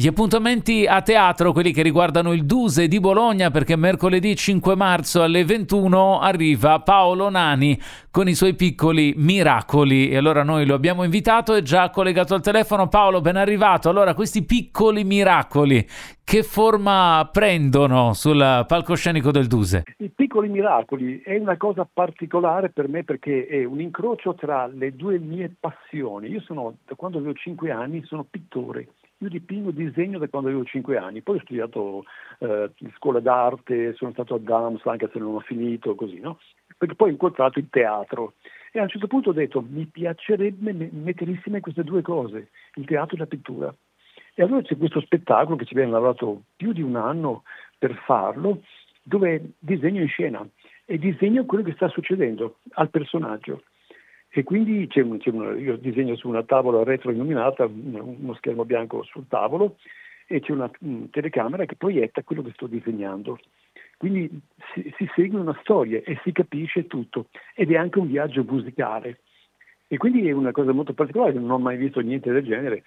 Gli appuntamenti a teatro, quelli che riguardano il Duse di Bologna, perché mercoledì 5 marzo alle 21 arriva Paolo Nani con i suoi piccoli miracoli, e allora noi lo abbiamo invitato, è già collegato al telefono. Paolo, ben arrivato. Allora, questi piccoli miracoli che forma prendono sul palcoscenico del Duse? I piccoli miracoli è una cosa particolare per me perché è un incrocio tra le due mie passioni. Io da quando avevo 5 anni, sono pittore. Io dipingo, disegno da quando avevo 5 anni, poi ho studiato in scuola d'arte, sono stato a Dams anche se non ho finito, così, no? Perché poi ho incontrato il teatro e a un certo punto ho detto mi piacerebbe mettere insieme queste due cose, il teatro e la pittura. E allora c'è questo spettacolo che ci abbiamo lavorato più di un anno per farlo, dove disegno in scena e disegno quello che sta succedendo al personaggio. E quindi io disegno su una tavola retroilluminata, uno schermo bianco sul tavolo, e c'è una telecamera che proietta quello che sto disegnando. Quindi si segue una storia e si capisce tutto, ed è anche un viaggio musicale. E quindi è una cosa molto particolare, non ho mai visto niente del genere.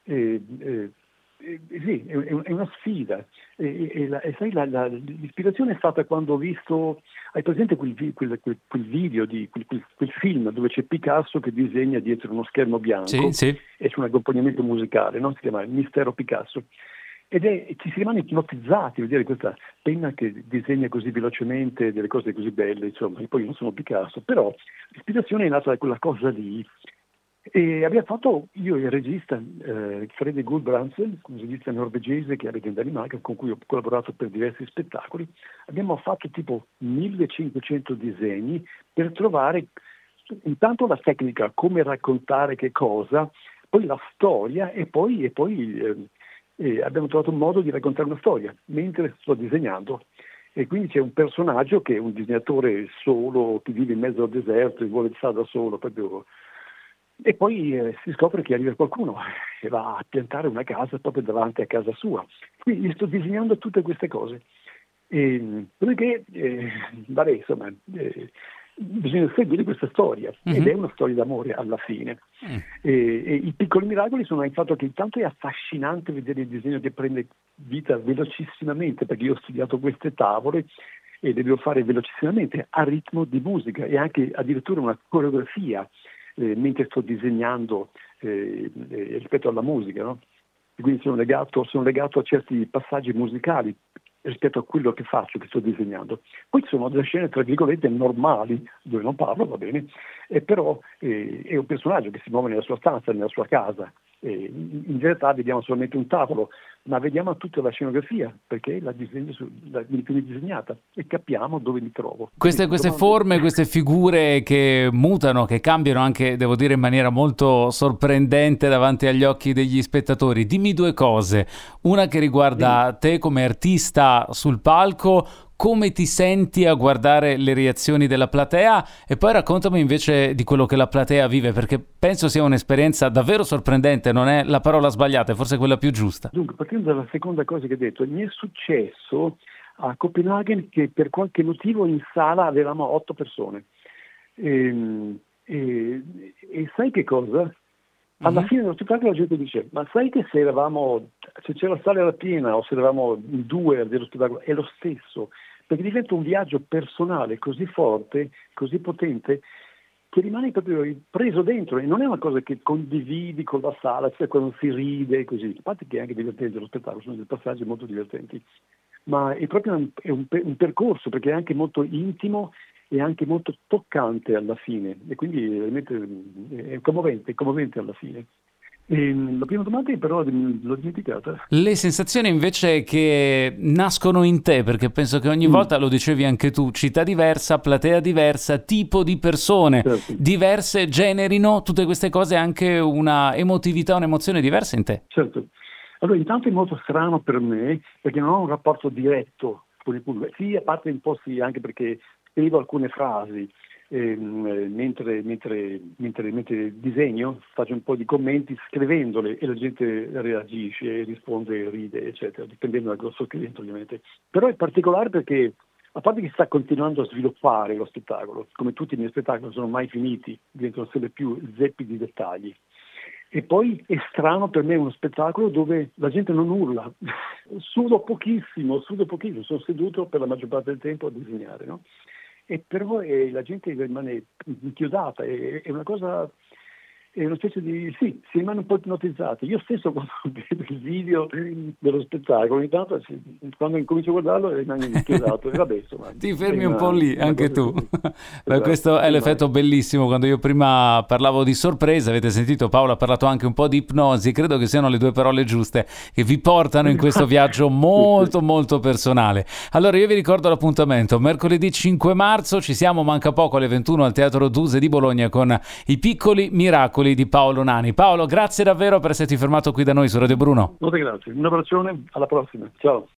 Sì, è una sfida. Sai, l'ispirazione è stata quando ho visto, hai presente quel video, quel film dove c'è Picasso che disegna dietro uno schermo bianco, Sì. e c'è un accompagnamento musicale, no? Si chiama Il Mistero Picasso. Ci si rimane ipnotizzati a vedere questa penna che disegna così velocemente delle cose così belle, insomma. E poi io non sono Picasso, però l'ispirazione è nata da quella cosa lì. E abbiamo fatto, io e il regista Freddy Gulbrandsen, un regista norvegese che abita in Danimarca, con cui ho collaborato per diversi spettacoli, abbiamo fatto tipo 1500 disegni per trovare intanto la tecnica, come raccontare che cosa, poi la storia e poi abbiamo trovato un modo di raccontare una storia mentre sto disegnando. E quindi c'è un personaggio che è un disegnatore solo, che vive in mezzo al deserto e vuole stare da solo proprio. E poi si scopre che arriva qualcuno e va a piantare una casa proprio davanti a casa sua. Quindi sto disegnando tutte queste cose. Perché, bisogna seguire questa storia, ed è una storia d'amore alla fine. E i piccoli miracoli sono il fatto che intanto è affascinante vedere il disegno che prende vita velocissimamente, perché io ho studiato queste tavole e le devo fare velocissimamente, a ritmo di musica, e anche addirittura una coreografia mentre sto disegnando rispetto alla musica, no? E quindi sono legato a certi passaggi musicali rispetto a quello che faccio, che sto disegnando. Poi ci sono delle scene, tra virgolette, normali, dove non parlo, va bene, però è un personaggio che si muove nella sua stanza, nella sua casa. In realtà vediamo solamente un tavolo, ma vediamo tutta la scenografia, perché viene disegnata, e capiamo dove mi trovo. Queste forme, queste figure che mutano, che cambiano anche, devo dire, in maniera molto sorprendente davanti agli occhi degli spettatori. Dimmi due cose. Una che riguarda te come artista sul palco, come ti senti a guardare le reazioni della platea, e poi raccontami invece di quello che la platea vive, perché penso sia un'esperienza davvero sorprendente, non è la parola sbagliata, è forse quella più giusta. Dunque, partendo dalla seconda cosa che hai detto, mi è successo a Copenaghen che per qualche motivo in sala avevamo 8 persone. E sai che cosa? Alla fine dello spettacolo la gente dice, ma sai che se c'era la sala era piena o se eravamo in 2 dello spettacolo, è lo stesso, perché diventa un viaggio personale così forte, così potente, che rimani proprio preso dentro, e non è una cosa che condividi con la sala, cioè quando si ride e così. A parte che è anche divertente lo spettacolo, sono dei passaggi molto divertenti, ma è proprio un percorso, perché è anche molto intimo e anche molto toccante alla fine, e quindi veramente è commovente alla fine. La prima domanda però l'ho dimenticata. Le sensazioni invece che nascono in te, perché penso che ogni volta, lo dicevi anche tu, città diversa, platea diversa, tipo di persone diverse generino tutte queste cose, anche una emotività, un'emozione diversa in te. Certo. Allora, intanto è molto strano per me, perché non ho un rapporto diretto con il pubblico. Sì, a parte un po' sì, anche perché scrivo alcune frasi, mentre disegno, faccio un po' di commenti scrivendole, e la gente reagisce, risponde, ride, eccetera, dipendendo da cosa sto scrivendo, ovviamente. Però è particolare perché, a parte che sta continuando a sviluppare lo spettacolo, come tutti i miei spettacoli non sono mai finiti, diventano sempre più zeppi di dettagli. E poi è strano per me uno spettacolo dove la gente non urla, sudo pochissimo, sono seduto per la maggior parte del tempo a disegnare, no? E però la gente rimane inchiodata, è una cosa, è una specie di, sì, si rimane un po' ipnotizzati. Io stesso quando vedo il video dello spettacolo, ogni tanto quando incomincio a guardarlo rimango inchiodato, e vabbè, insomma, Ti fermi un po' lì, anche tu. Beh, questo è Esatto, l'effetto bellissimo. Quando io prima parlavo di sorpresa, avete sentito, Paolo ha parlato anche un po' di ipnosi, credo che siano le due parole giuste che vi portano in questo viaggio molto molto personale. Allora io vi ricordo l'appuntamento, mercoledì 5 marzo ci siamo, manca poco, alle 21 al Teatro Duse di Bologna con I piccoli miracoli di Paolo Nani. Paolo, grazie davvero per esserti fermato qui da noi su Radio Bruno. Molte grazie, un abbraccione, alla prossima, ciao.